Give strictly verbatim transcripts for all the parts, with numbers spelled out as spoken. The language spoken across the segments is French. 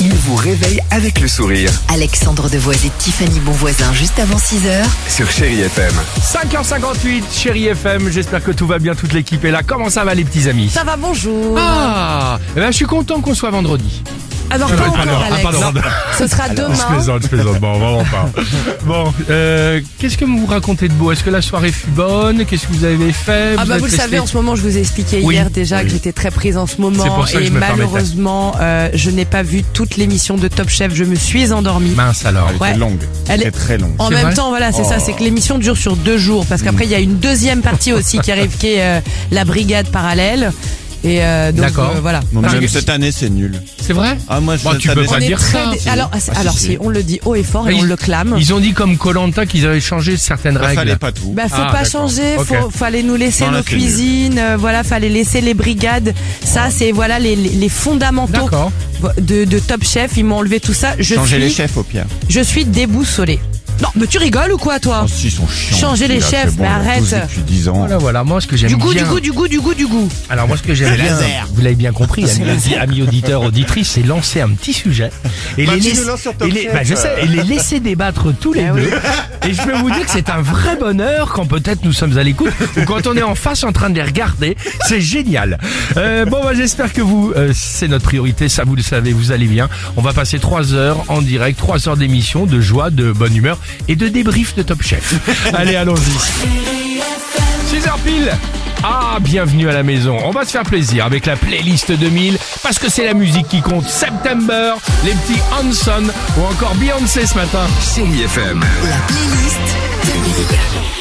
il vous réveille avec le sourire. Alexandre Devoise et Tiffany Bonvoisin juste avant six heures. Sur Chérie F M. cinq heures cinquante-huit, Chérie F M, j'espère que tout va bien, toute l'équipe est là. Comment ça va les petits amis? Ça va, bonjour. Ah, eh ben, je suis content qu'on soit vendredi. Alors pas Ah, encore, alors, Alex. ah, pardon, pardon. Ce sera demain. Je plaisante, je plaisante, bon, vraiment pas. Bon, euh, qu'est-ce que vous vous racontez de beau? Est-ce que la soirée fut bonne? Qu'est-ce que vous avez fait? Ah bah êtes vous le resté- savez, en ce moment, je vous ai expliqué Oui, hier déjà oui. que j'étais très prise en ce C'est moment pour ça que et je me permettais. malheureusement, euh, je n'ai pas vu toute l'émission de Top Chef. Je me suis endormie. Mince alors. Elle Ouais. était longue. Elle Elle est- est très longue. En C'est même vrai temps, voilà, c'est Oh. ça, c'est que l'émission dure sur deux jours parce qu'après il y a une deuxième partie aussi qui arrive, qui est euh, la brigade parallèle. Et euh, donc D'accord. euh, voilà. Non, mais Ah, même mais- cette année, c'est nul. C'est vrai? Ah, moi, Bon, cette tu peux année, pas On c'est- est dire très ça. dé- Alors, c'est- Ah, si, alors si. si, on le dit haut et fort et Ils- on le clame. Ils ont dit comme Koh-Lanta qu'ils avaient changé certaines Bah, règles. fallait pas tout. Bah faut Ah, pas d'accord. changer, Ok. faut fallait nous laisser Non, là, nos c'est nul. cuisines, euh, voilà, fallait laisser les brigades. Ça c'est voilà les, les, les fondamentaux D'accord. de, de Top Chef. Ils m'ont enlevé tout ça. Je Changer suis, les chefs au pire. je suis déboussolée. Non, mais tu rigoles ou quoi toi? Oh, si, ils sont chiants. Changer les Là, c'est chefs, bon, mais on a arrête. tous depuis dix ans. Voilà, voilà, moi ce que j'aime Du goût, bien. du goût, du goût, du goût, du goût. Alors moi ce que j'aime bien, vous l'avez bien compris, amis, amis auditeurs, auditrices, c'est lancer un petit sujet et Bah, les tu laisser, nous lances sur Top et les- Chef. bah, je sais, et les laisser débattre tous les Ah deux. oui. Et je peux vous dire que c'est un vrai bonheur quand peut-être nous sommes à l'écoute ou quand on est en face en train de les regarder. C'est génial. Euh, bon, bah, j'espère que vous, euh, c'est notre priorité, ça vous le savez, vous allez bien. On va passer trois heures en direct, trois heures d'émission, de joie, de bonne humeur et de débrief de Top Chef. Allez, allons-y. six heures pile. Ah, bienvenue à la maison. On va se faire plaisir avec la playlist deux mille parce que c'est la musique qui compte. September, les petits Hanson ou encore Beyoncé ce matin. Chérie F M. La playlist deux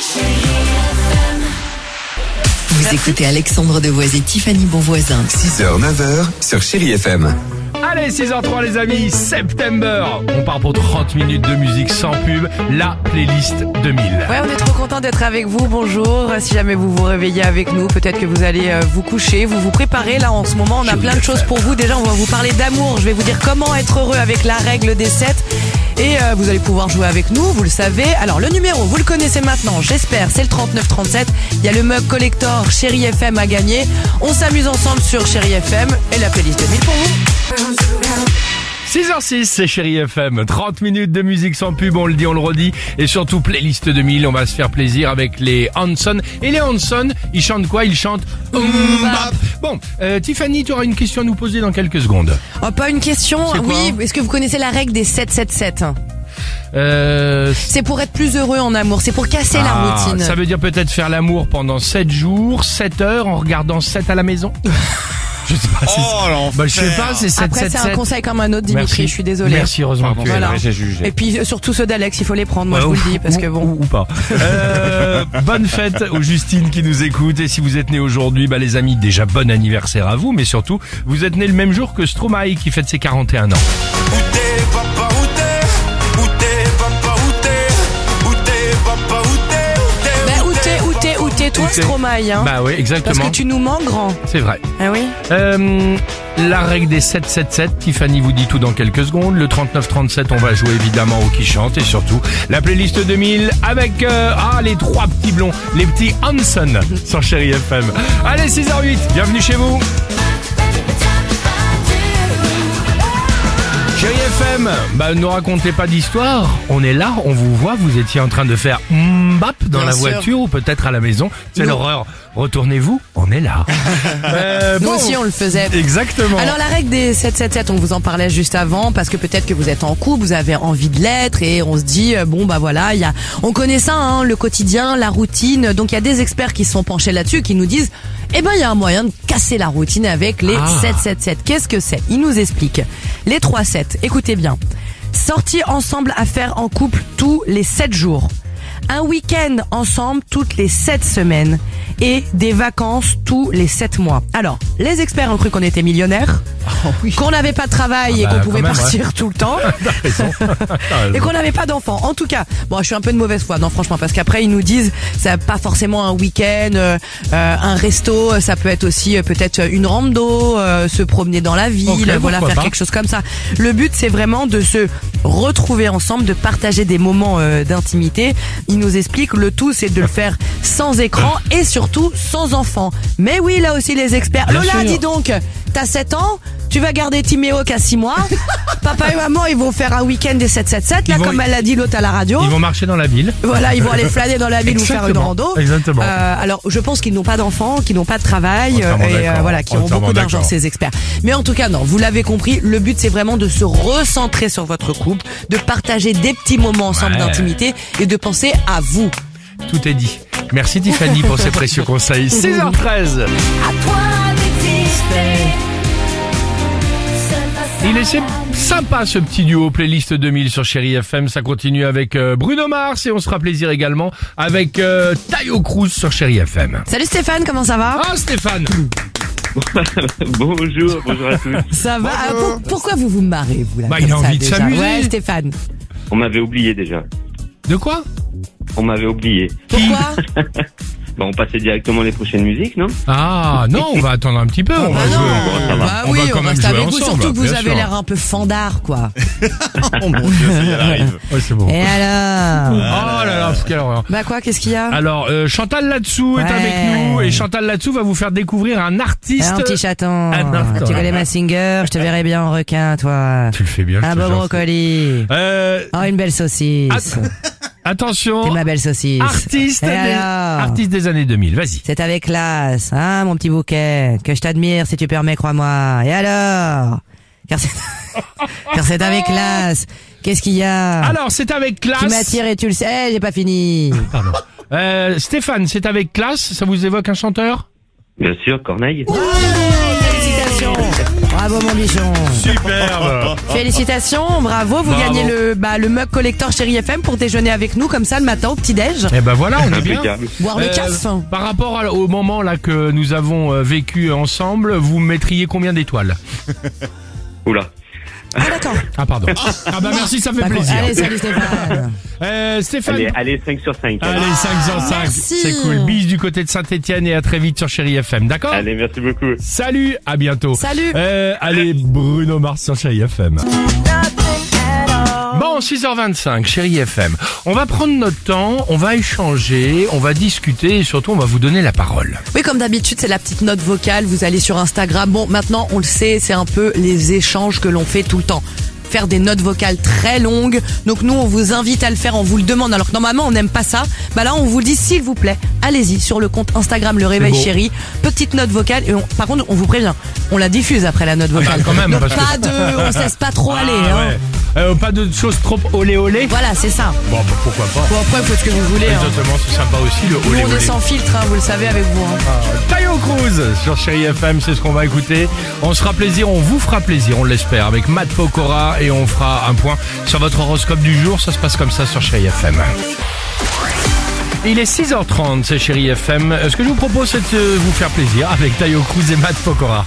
mille. Vous écoutez Alexandre Devoise et Tiffany Bonvoisin. six heures neuf heures sur Chérie F M. Allez, six heures trois les amis, September. On part pour trente minutes de musique sans pub, la playlist deux mille. Ouais, on est trop content d'être avec vous. Bonjour. Si jamais vous vous réveillez avec nous, peut-être que vous allez euh, vous coucher, vous vous préparez. Là, en ce moment, on a plein de choses pour vous. Déjà, on va vous parler d'amour. Je vais vous dire comment être heureux avec la règle des sept. Et euh, vous allez pouvoir jouer avec nous, vous le savez. Alors, le numéro, vous le connaissez maintenant, j'espère, c'est le trente-neuf trente-sept. Il y a le mug collector Chérie F M à gagner. On s'amuse ensemble sur Chérie F M et la playlist deux mille pour vous. six heures six, c'est Chérie F M. trente minutes de musique sans pub, on le dit, on le redit. Et surtout, playlist deux mille, on va se faire plaisir avec les Hanson. Et les Hanson, ils chantent quoi? Ils chantent Mbap. Bon, euh, Tiffany, tu auras une question à nous poser dans quelques secondes. Oh, pas une question. C'est quoi Oui, est-ce que vous connaissez la règle des sept sept sept? Euh... C'est pour être plus heureux en amour, c'est pour casser la ah, routine. ça veut dire peut-être faire l'amour pendant sept jours, sept heures, en regardant sept à la maison? Je sais pas, c'est Oh, l'enfer. bah, je sais pas, c'est sept Après, sept c'est un sept. conseil comme un autre, Dimitri, Merci. je suis désolée. Merci, heureusement Pardon, que tu es c'est là. vrai, j'ai jugé. Et puis euh, surtout ceux d'Alex, il faut les prendre, moi Ouais, je vous ou- le dis, parce que ou- bon. Ou, ou pas. Euh, bonne fête aux Justine qui nous écoute. Et si vous êtes né aujourd'hui, bah les amis, déjà bon anniversaire à vous. Mais surtout, vous êtes né le même jour que Stromae qui fête ses quarante et un ans. Où t'es, papa, où t'es? Où t'es, papa, où t'es? Où t'es, papa, où t'es? Où t'es, Ben où t'es, où t'es, où t'es, toi Où t'es Stromae, hein? Bah oui, Parce exactement. que tu nous manques grand. C'est vrai. Ah oui? Euh, la règle des sept sept sept, Tiffany vous dit tout dans quelques secondes. Le trente-neuf trente-sept, on va jouer évidemment au qui chante. Et surtout, la playlist deux mille avec euh, ah les trois petits blonds, les petits Hanson sur Chérie F M. Allez, six heures huit, bienvenue chez vous. Chérie F M, bah ne racontez pas d'histoire, on est là, on vous voit, vous étiez en train de faire mbap dans Bien la sûr. voiture ou peut-être à la maison, c'est Nous. l'horreur. Retournez-vous, on est là. Euh, Nous bon. aussi on le faisait. Exactement. Alors la règle des sept sept sept, on vous en parlait juste avant parce que peut-être que vous êtes en couple, vous avez envie de l'être et on se dit euh, bon bah voilà, il y a on connaît ça hein, le quotidien, la routine. Donc il y a des experts qui se sont penchés là-dessus qui nous disent eh ben il y a un moyen de casser la routine avec les Ah. sept sept sept. Qu'est-ce que c'est? Ils nous expliquent. Les trois sept. Écoutez bien. Sortie ensemble à faire en couple tous les sept jours. Un week-end ensemble toutes les sept semaines et des vacances tous les sept mois. Alors, les experts ont cru qu'on était millionnaires, qu'on n'avait pas de travail Ah bah, et qu'on pouvait quand même, partir ouais. tout le temps T'as raison. T'as raison. et qu'on n'avait pas d'enfants. En tout cas, bon, je suis un peu de mauvaise foi, non franchement, parce qu'après ils nous disent ça pas forcément un week-end, euh, euh, un resto, ça peut être aussi euh, peut-être une rando, euh, se promener dans la ville, Ok, voilà, pourquoi faire pas. quelque chose comme ça. Le but c'est vraiment de se retrouver ensemble, de partager des moments euh, d'intimité. Ils nous expliquent le tout, c'est de le faire sans écran et surtout sans enfants. Mais oui, là aussi les experts. Bien Lola, sûr. dis donc, t'as sept ans? Tu vas garder Timéo qui a six mois. Papa et maman, ils vont faire un week-end des sept sept sept, là, Ils vont- comme elle l'a dit l'autre à la radio. Ils vont marcher dans la ville. Voilà, ils vont aller flâner dans la ville ou faire une Exactement. rando. Exactement. Euh, alors, je pense qu'ils n'ont pas d'enfants, qu'ils n'ont pas de travail, Entièrement et euh, d'accord. voilà, qui ont Entièrement beaucoup d'argent, d'accord. ces experts. Mais en tout cas, non, vous l'avez compris, le but c'est vraiment de se recentrer sur votre couple, de partager des petits moments ensemble Ouais. d'intimité et de penser à vous. Tout est dit. Merci Tiffany pour ces précieux conseils. six heures treize. Il est sy- sympa ce petit duo playlist deux mille sur Chéri F M. Ça continue avec euh, Bruno Mars et on se fera plaisir également avec euh, Tayo Cruz sur Chéri F M. Salut Stéphane, comment ça va? Ah Stéphane. Bonjour, bonjour à tous. Ça va. Ah, pour- pourquoi vous vous marrez, vous là Bah, comme il a ça, envie de déjà s'amuser. Ouais, Stéphane. On m'avait oublié déjà. De quoi? On m'avait oublié. Pourquoi? Bah, on passait directement les prochaines musiques, non? Ah non, on va attendre un petit peu. On Bah va non, jouer. ça va. bah On oui, va quand on même reste jouer avec vous, ensemble, surtout que vous bien avez sûr. l'air un peu fandard, quoi. Oh mon Dieu, ça y est, elle arrive. Ouais, c'est bon. Et alors? Oh là là, quelle horreur. Bah quoi, qu'est-ce qu'il y a? Alors, euh, Chantal Latsou est Ouais. avec nous et Chantal Latsou va vous faire découvrir un artiste. Un petit chaton. Un instant. Tu connais ma singer, je te verrai bien en requin, toi. Tu le fais bien. je Un te beau jure. brocoli. Euh, Oh, une belle saucisse. attention. T'es ma belle saucisse. Artiste Et des, alors artiste des années deux mille, vas-y. C'est avec classe, hein, mon petit bouquet, que je t'admire si tu permets, crois-moi. Et alors? Car c'est, car c'est avec classe. Qu'est-ce qu'il y a? Alors, c'est avec Tu classe. m'attires et tu le sais, j'ai pas fini. Pardon. Euh, Stéphane, c'est avec classe, ça vous évoque un chanteur? Bien sûr, Corneille. Félicitations. Bravo, mon bichon. Superbe. Félicitations, bravo, vous Bravo. gagnez le, bah, le mug collector Chéri F M pour déjeuner avec nous, comme ça, le matin au petit-déj. Eh ben voilà, on est bien. Impeccable. Boire le Euh, caf. par rapport à- au moment là que nous avons euh, vécu ensemble, vous mettriez combien d'étoiles? Oula. Ah, d'accord. Ah pardon. Ah bah merci, ça fait Bah, plaisir. Allez, salut Stéphane. Euh, Stéphane. Allez, allez, cinq sur cinq. Allez, cinq sur cinq. merci. C'est cool. Bis du côté de Saint-Etienne et à très vite sur Chéri F M, d'accord? Allez, merci beaucoup. Salut, à bientôt. Salut. Euh, allez, Bruno Mars sur Chéri F M. Bon, six heures vingt-cinq, Chéri F M. On va prendre notre temps, on va échanger, on va discuter et surtout on va vous donner la parole. Oui, comme d'habitude, c'est la petite note vocale. Vous allez sur Instagram. Bon, maintenant, on le sait, c'est un peu les échanges que l'on fait tout le temps. Faire des notes vocales très longues. Donc nous, on vous invite à le faire, on vous le demande. Alors que normalement, on n'aime pas ça. Bah là, on vous dit, s'il vous plaît, allez-y sur le compte Instagram Le Réveil beau. Chéri. Petite note vocale. Et on- par contre, on vous prévient, on la diffuse après la note vocale. bah, quand même, Donc parce que- pas de, on se laisse pas trop aller. Ah, Hein. ouais. Euh, pas de choses trop olé olé. Voilà, c'est ça. Bon, bah, pourquoi pas. Bon, après, faites ce que vous voulez. Hein. Exactement, c'est sympa aussi le Nous, olé on est olé. sans filtre, hein, vous le savez avec vous. Hein. Tayo Cruz sur Chéri F M, c'est ce qu'on va écouter. On se fera plaisir, on vous fera plaisir, on l'espère, avec Matt Pokora et on fera un point sur votre horoscope du jour. Ça se passe comme ça sur Chéri F M. Il est six heures trente, c'est Chéri F M. Ce que je vous propose, c'est de vous faire plaisir avec Tayo Cruz et Matt Pokora.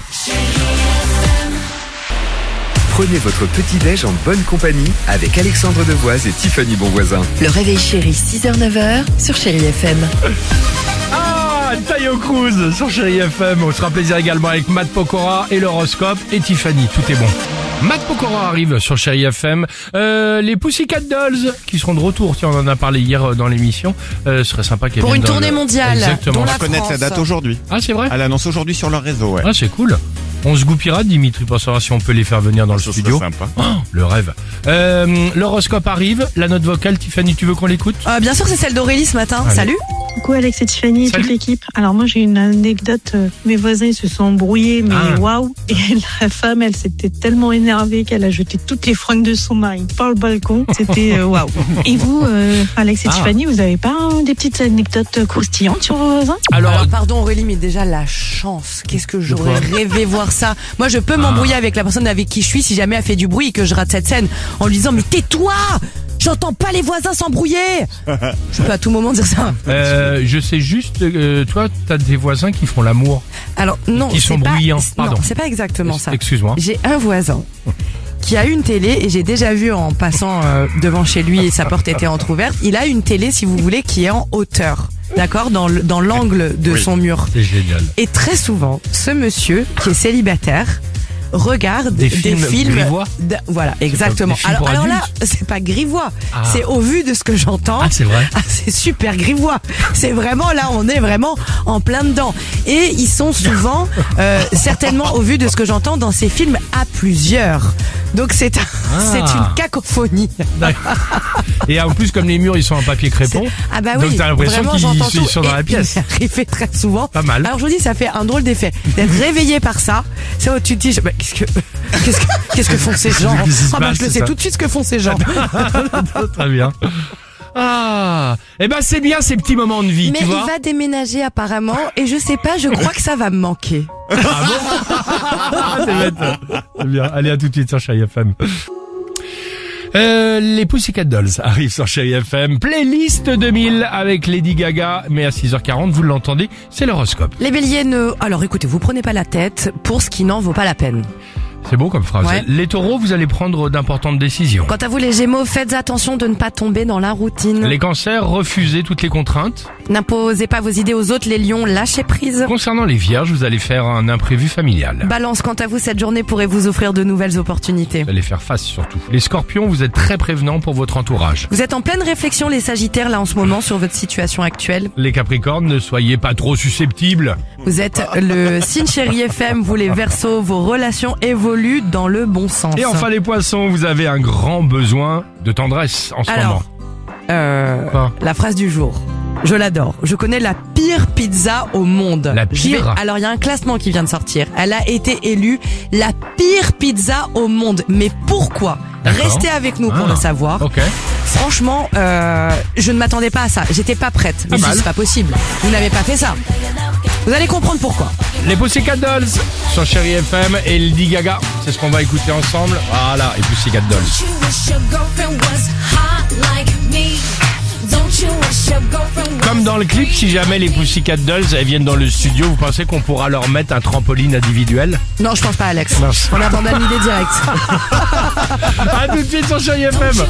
Prenez votre petit-déj en bonne compagnie avec Alexandre Devoise et Tiffany Bonvoisin. Le réveil chéri, six heures neuf heures sur Chéri F M. Ah, Tayo Cruz sur Chéri F M. On se fera plaisir également avec Matt Pokora et l'horoscope et Tiffany. Tout est bon. Matt Pokora arrive sur Chéri F M. Euh, les Pussycat Dolls qui seront de retour. Tiens, on en a parlé hier euh, dans l'émission. Euh, ce serait sympa qu'elles Pour viennent une dans tournée le- mondiale, Exactement. dont On la va connaître la France. date aujourd'hui. Ah, c'est vrai. Elle annonce aujourd'hui sur leur réseau, ouais. Ah, c'est cool. On se goupillera, Dimitri, pour savoir si on peut les faire venir dans le Ce serait studio. sympa. Oh, le rêve. Euh, l'horoscope arrive. La note vocale, Tiffany, tu veux qu'on l'écoute? Euh, bien sûr, c'est celle d'Aurélie ce matin. Allez. Salut. Coucou Alex et Tiffany et Salut. toute l'équipe. Alors moi j'ai une anecdote, euh, mes voisins ils se sont embrouillés mais Ah. waouh. Et la femme elle s'était tellement énervée qu'elle a jeté toutes les fringues de son mari par le balcon. C'était euh, waouh. Et vous euh, Alex et Ah. Tiffany, vous avez pas hein, des petites anecdotes croustillantes sur vos voisins? Alors, Alors, pardon Aurélie, mais déjà la chance. Qu'est-ce que j'aurais quoi rêvé voir ça. Moi, je peux m'embrouiller avec la personne avec qui je suis si jamais elle fait du bruit et que je rate cette scène en lui disant mais tais-toi, j'entends pas les voisins s'embrouiller. Je peux à tout moment dire ça. euh, je sais juste, euh, toi, t'as des voisins qui font l'amour. Alors non, Qui sont c'est pas- bruyants, c'est- pardon. Non, c'est pas exactement ça. Excuse-moi. J'ai un voisin qui a une télé et j'ai déjà vu en passant euh, devant chez lui et sa porte était entrouverte. Il a une télé, si vous voulez, qui est en hauteur, d'accord, dans le- dans l'angle de Oui. son mur. C'est génial. Et très souvent, ce monsieur qui est célibataire regardent Des des, films films. grivois d- Voilà, exactement. des films Alors, pour alors là, adultes c'est pas grivois. Ah. C'est au vu de ce que j'entends. Ah, c'est vrai. Ah, c'est super grivois. C'est vraiment là, on est vraiment en plein dedans. Et ils sont souvent, euh, certainement au vu de ce que j'entends, dans ces films à plusieurs. Donc c'est un- Ah. c'est une cacophonie. D'accord. Et en plus, comme les murs, ils sont en papier crépon. Ah bah oui. Donc t'as l'impression vraiment, qu'ils j'entends ils tout. sont dans Et la pièce. il m'est arrivé très souvent. Pas mal. Alors je vous dis, ça fait un drôle d'effet d'être réveillé par ça. C'est où tu te dis, je- bah, qu'est-ce que, qu'est-ce que, qu'est-ce que font ces gens Qu'est-ce qui se Ah bah passe, je le c'est sais ça tout de suite ce que font ces gens. Très bien. Ah, eh ben c'est bien ces petits moments de vie, Mais tu il vois. va déménager apparemment et je sais pas, je crois que ça va me manquer. Ah, c'est bête. C'est bien. Allez, à tout de suite sur Chérie F M. Euh, les Pussycat Dolls arrivent sur Chérie F M. Playlist deux mille avec Lady Gaga. Mais à six heures quarante, vous l'entendez, c'est l'horoscope. Les béliers ne... Alors écoutez, vous prenez pas la tête pour ce qui n'en vaut pas la peine. C'est beau comme phrase. Ouais. Les taureaux, vous allez prendre d'importantes décisions. Quant à vous les gémeaux, faites attention de ne pas tomber dans la routine. Les cancers, refusez toutes les contraintes. N'imposez pas vos idées aux autres, les lions, lâchez prise. Concernant les vierges, vous allez faire un imprévu familial. Balance, quant à vous, cette journée pourrait vous offrir de nouvelles opportunités. Vous allez faire face surtout. Les scorpions, vous êtes très prévenants pour votre entourage. Vous êtes en pleine réflexion, les sagittaires, là en ce moment, sur votre situation actuelle. Les capricornes, ne soyez pas trop susceptibles. Vous êtes le signe Chérie F M, vous les verseaux, vos relations évoluent dans le bon sens. Et enfin les poissons, vous avez un grand besoin de tendresse en ce Alors, moment. euh, Quoi la phrase du jour. Je l'adore. Je connais la pire pizza au monde. La Je vais- pire Alors il y a un classement qui vient de sortir. Elle a été élue la pire pizza au monde. Mais pourquoi? D'accord. Restez avec nous pour Ah. le savoir. Ok. Franchement, euh, je ne m'attendais pas à ça. J'étais pas prête. Mais Pas si, mal. c'est pas possible. Vous n'avez pas fait ça. Vous allez comprendre pourquoi. Les Pussycat Dolls sur Chérie F M et Lady Gaga. C'est ce qu'on va écouter ensemble. Voilà, les Pussycat Dolls. You wish your girlfriend was hot like me. Don't you wish your girlfriend was Comme dans le clip, si jamais les Pussycat Dolls elles viennent dans le studio, vous pensez qu'on pourra leur mettre un trampoline individuel? Non, je pense pas, Alex. Non. On abandonne l'idée directe. A tout de suite sur Chérie F M.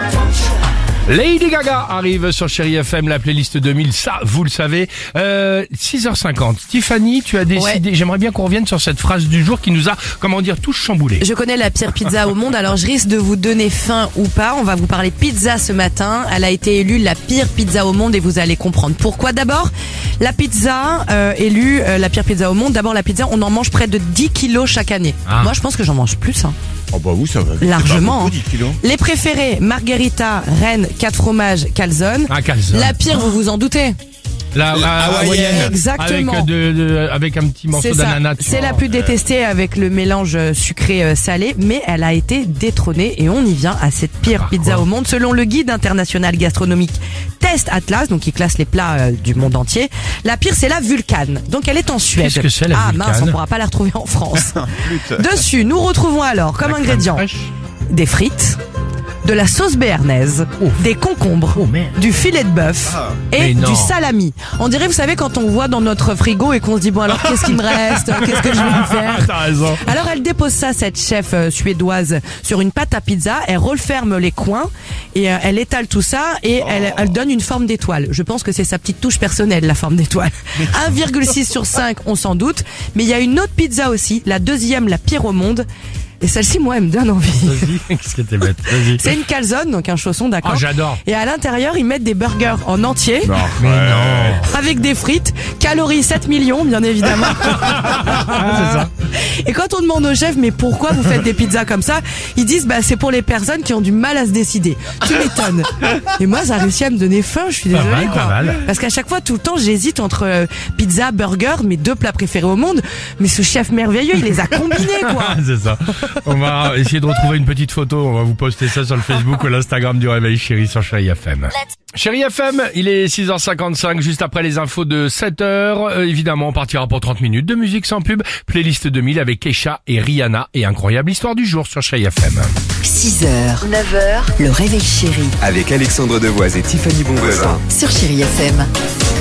Lady Gaga arrive sur Chérie F M, la playlist deux mille, ça vous le savez. Euh, six heures cinquante. Tiffany, tu as décidé, j'aimerais bien qu'on revienne sur cette phrase du jour qui nous a, comment dire, tous chamboulés. Je connais la pire pizza au monde, alors je risque de vous donner faim ou pas. On va vous parler pizza ce matin. Elle a été élue la pire pizza au monde et vous allez comprendre pourquoi. D'abord, la pizza euh, élue euh, la pire pizza au monde. D'abord, la pizza, on en mange près de dix kilos chaque année. Ah. Moi, je pense que j'en mange plus. Hein. Oh bah oui, ça va. C'est Largement. pas beaucoup, dix kilos. Les préférés, margherita, reine, quatre fromages, calzone. Ah, calzone. La pire, vous vous en doutez. La, la hawaïenne. Exactement. Avec, de, de- avec un petit morceau C'est ça. d'ananas. dessus. C'est la plus détestée avec le mélange sucré-salé, mais elle a été détrônée et on y vient à cette pire Par pizza quoi au monde. Selon le guide international gastronomique Test Atlas, donc qui classe les plats euh, du monde entier, la pire c'est la Vulcan. Donc elle est en Suède. Qu'est-ce que c'est, la Ah Vulcan mince, on pourra pas la retrouver en France. Flûte. Dessus, nous retrouvons alors comme La crème ingrédients fraîche. des frites, de la sauce béarnaise, Oh. des concombres, Oh, merde. du filet de bœuf Ah. et Mais non. du salami. On dirait, vous savez, quand on voit dans notre frigo et qu'on se dit, bon alors qu'est-ce qu'il me reste? Qu'est-ce que je vais me faire? Ah, t'as raison. Alors elle dépose ça, cette chef euh, suédoise, sur une pâte à pizza, elle referme les coins et euh, elle étale tout ça et elle, elle donne une forme d'étoile. Je pense que c'est sa petite touche personnelle, la forme d'étoile. un virgule six sur cinq, on s'en doute, mais il y a une autre pizza aussi, la deuxième, la pire au monde. Et celle-ci, moi, elle me donne envie. Vas-y, qu'est-ce que t'es bête. Vas-y. C'est une calzone, donc un chausson, Oh, d'accord. j'adore. Et à l'intérieur, ils mettent des burgers en entier, Non, Mais ouais. non. avec des frites, calories sept millions, bien évidemment. C'est ça. Et quand on demande au chef, mais pourquoi vous faites des pizzas comme ça, ils disent, bah, c'est pour les personnes qui ont du mal à se décider. Tu m'étonnes. Et moi, ça a réussi à me donner faim, je suis Pas désolée, mal, quoi. pas mal. Parce qu'à chaque fois, tout le temps, j'hésite entre euh, pizza, burger, mes deux plats préférés au monde. Mais ce chef merveilleux, il les a combinés, quoi. C'est ça. On va essayer de retrouver une petite photo. On va vous poster ça sur le Facebook ou l'Instagram du Réveil Chéri sur Chéri F M. Chéri F M, il est six heures cinquante-cinq, juste après les infos de sept heures. Euh, évidemment, on partira pour trente minutes de musique sans pub. Playlist deux mille avec Kesha et Rihanna et incroyable histoire du jour sur Chéri F M. six heures, neuf heures, le réveil chéri Avec Alexandre Devoise et Tiffany Bonvoisin. sur Chérie F M.